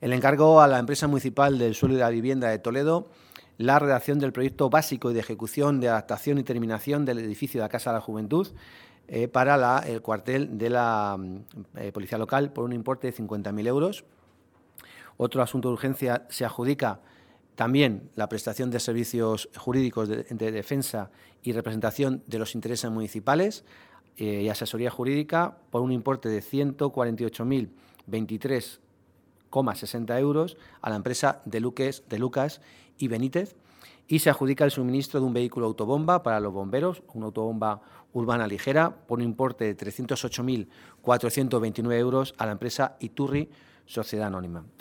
El encargo a la empresa municipal del suelo y la vivienda de Toledo la redacción del proyecto básico y de ejecución de adaptación y terminación del edificio de la Casa de la Juventud para el cuartel de la Policía Local por un importe de 50.000 euros. Otro asunto de urgencia: se adjudica también la prestación de servicios jurídicos de defensa y representación de los intereses municipales y asesoría jurídica por un importe de 148.023,60 euros a la empresa de Lucas y Benítez, y se adjudica el suministro de un vehículo autobomba para los bomberos, una autobomba urbana ligera, por un importe de 308.429 euros a la empresa Iturri Sociedad Anónima.